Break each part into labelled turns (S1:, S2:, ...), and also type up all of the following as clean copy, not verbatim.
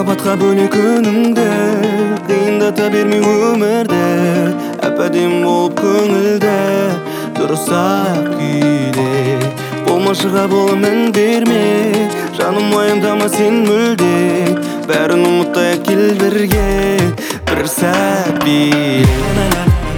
S1: Махабатқа бөлек күніңді, қиындата берме өмірді. Әп-әдем болып көңілді, дұрыс-ақ күйде. Болмашыға болымен берме, жаным уайымдама сен мүлде. Бәрін ұмытайық кел бірге, бір сәт биле.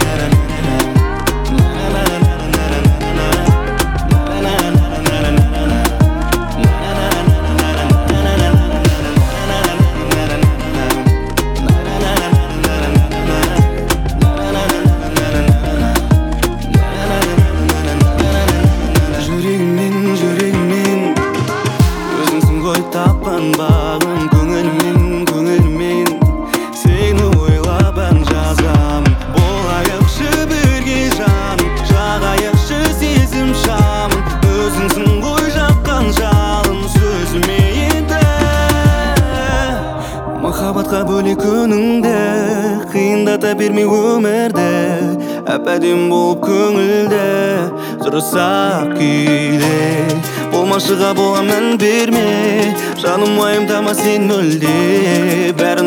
S1: Тапқан бағым көңілмен сені ойлап ән жазам. Болайықшы бірге жаным, жағайықшы сезім шамын. Өзіңсің ғой жаққан жалын сөзіме енді. Махаббатқа бөлек күніңді, қиындата берме өмірді. Әп-әдем болып көңілді, дұрыс-ақ күйде. Болмашыға боламын берме, жаным уайымдама сен мүлде. Бәрін